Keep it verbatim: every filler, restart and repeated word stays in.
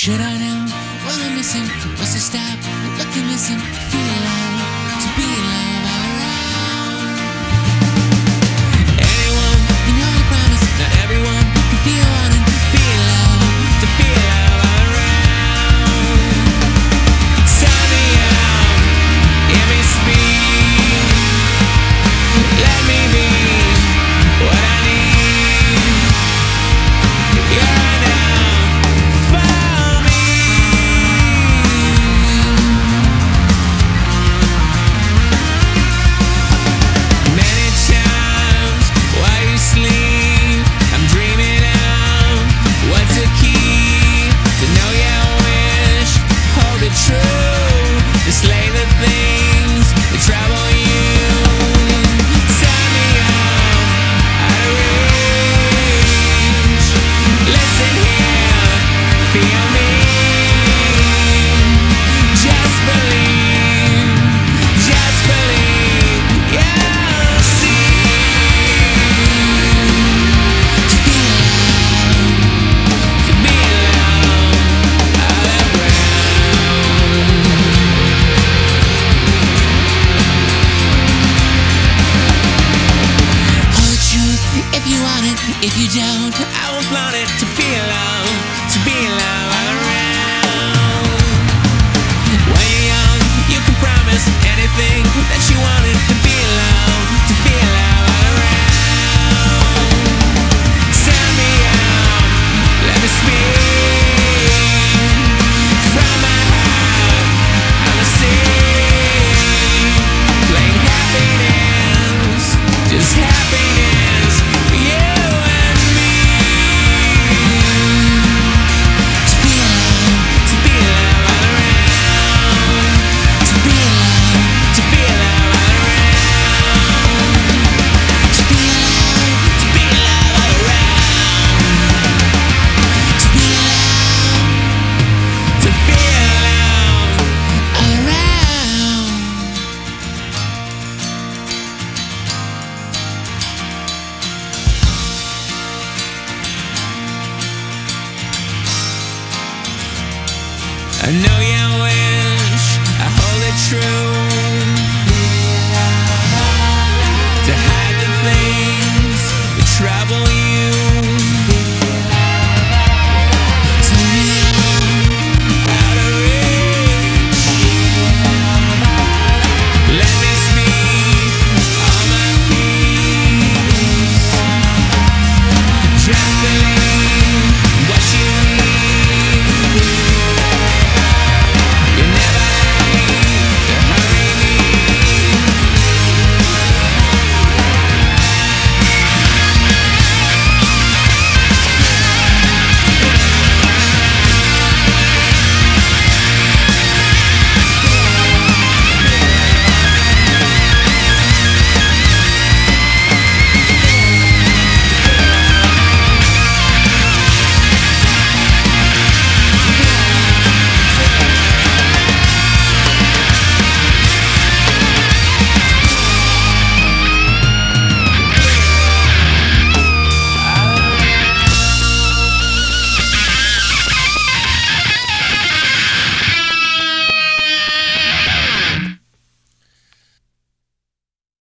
Should I know what I'm missing? What's to stop? Look and listen, feel love, to be love all around. Anyone can hold a promise, not everyone can feel wanting to feel love, to feel love all around. Turn me on, give me speed, let me be what I need. You're enough for me. Many times while you sleep, I'm dreaming of what's the key to know your wish, hold it true, to slay the things that trouble you. Turn me on, out of reach. Listen here, feel me. Just believe, just believe, you'll see. To feel love, to be loved all around. Hold the truth if you want it. If you don't, I will flaunt it. To feel love, to be love all around. When you're young, you can promise anything that you wanted. To be love, to feel love all around. Turn me on, let me speak from my heart. I'ma sing, plain happiness, just happiness for you and me. To feel love, to be love all around. To be love, to be love all around. To feel love, to be love all around. To be love, to feel love all around. I know your wish, I hold it true, to hide the things that trouble you.